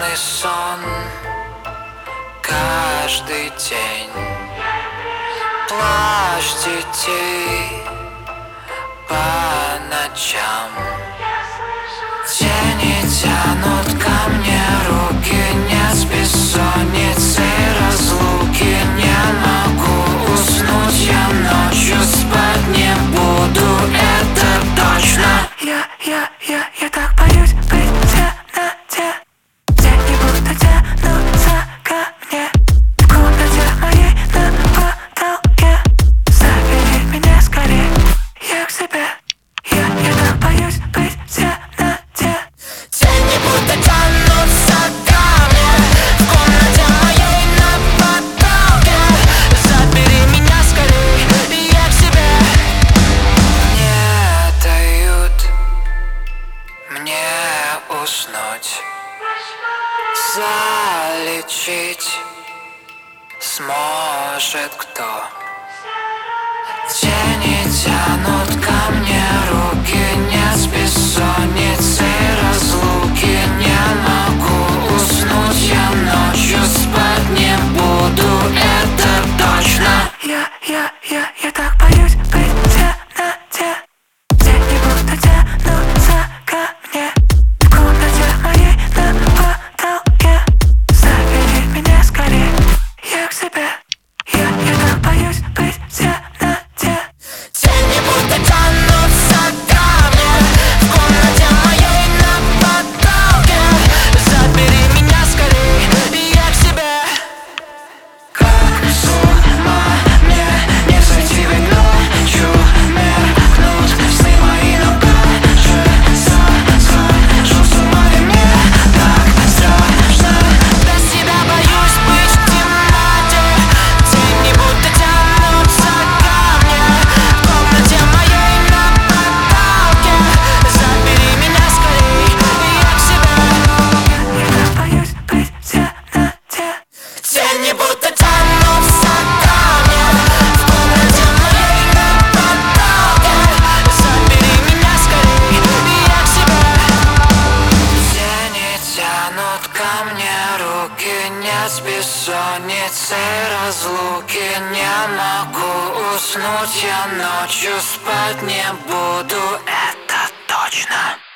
бессонный сон каждый день. Плачь детей по ночам. Тени тянут ко мне руки, нет с бессонницей разлуки. Не могу уснуть, я ночью спать не буду, это точно. Я так боюсь быть в темноте. Тени будто тянутся ко мне. В комнате моей на потолке. Забери меня скорее, я к себе. Я так боюсь быть в темноте. Тени будто тянутся ко мне. В комнате моей на потолке. Забери меня скорее, я к себе. Не дают мне уснуть. Залечить сможет кто? Тени тянут ко мне руки, нет с бессонницей разлуки. Не могу уснуть, я ночью спать не буду, это точно. Я так боюсь быть в темноте. Тени будто тянутся ко мне. В комнате моей на потолке. Забери меня скорее, я к себе. Я так боюсь быть в темноте. Тени будто тянутся ко мне. В комнате моей на потолке. Забери меня скорее, я к себе. Как с ума мне не сойти, ведь ночью меркнут сны мои, но как же схожу с ума, и мне так страшно. Без тебя боюсь быть в темноте. Тени будто тянутся ко мне. В комнате моей на потолке. Забери меня скорее, я к себе. Я так боюсь быть в темноте. Тени будто тянутся ко мне. В комнате моей на потолке. Забери меня скорее, я к себе. Тени тянут ко мне руки, нет с бессонницей разлуки. Не могу уснуть, я ночью спать не буду, это точно.